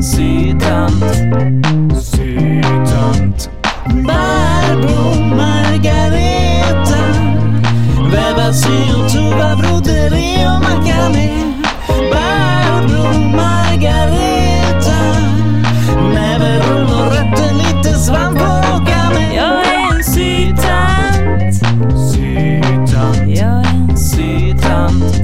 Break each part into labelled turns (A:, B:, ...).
A: sytant.
B: Barbro Margareta, väva syr, tuva, broderi och makramé. Barbro Margareta, näverrull och rötter, lite svamp och åka med.
A: Jag är en sytant.
B: Jag är en
A: Sytant.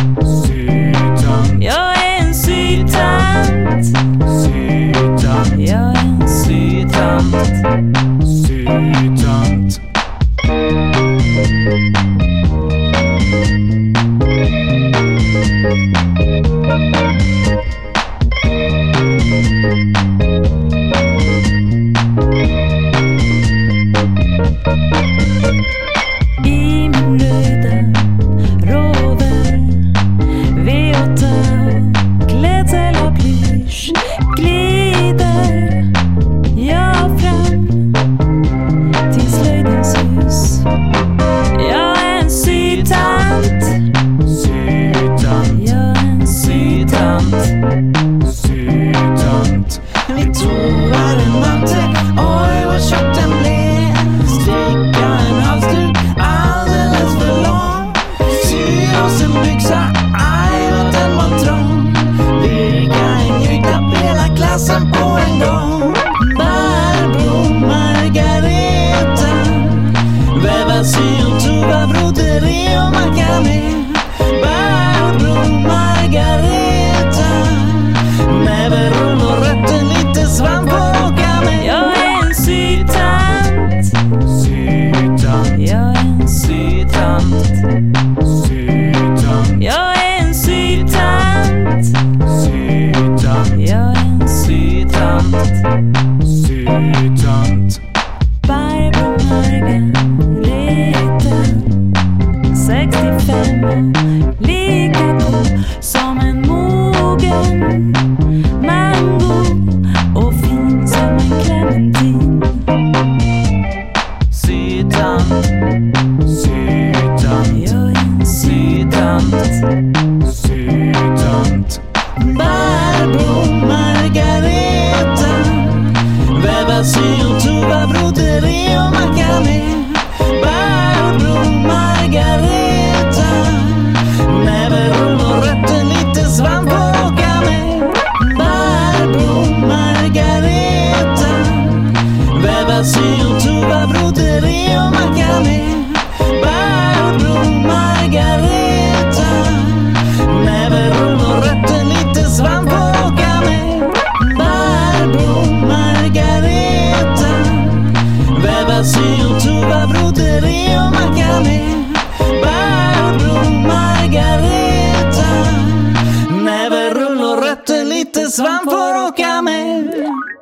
A: Jag är en sytant. Jag är en sytant. I min röda rover, V8 och klädsel och plysch, glider jag fram till slöjdens hus. Jag är en sytant. Jag är en sytant.
B: Vi tovar en mantel, oj vad tjock den blev. Sticka en halsduk, alldeles för lång. Sy oss en byxa, aj vad den var trång. Virka en gryta, hela klassen på en gång. Barbro Margareta, väva syr, tuva, broderi och makramé. Barbro Margareta, näverrull och rötter, lite svamp och åka med.
A: Jag är en sytant. Jag är en sytant. Jag är en sytant. Jag är en sytant. Barbro Margareta, 65, lika god som en mogen mango och fin som en clementin.
B: Sytant.
A: Jag är en sytant.
B: Barbro Margareta, väva syr, tuva, broderi och makramé. Barbro Margareta, näverrull och rötter, lite svamp och åka med. Barbro Margareta, väva syr, tuva, broderi och makramé. Barbro Margareta, näverrull och rötter, lite svamp och åka med. Barbro Margareta, väva syr, tuva, broderi och makramé. Barbro Margareta, näverrull och rötter, lite svamp och åka med.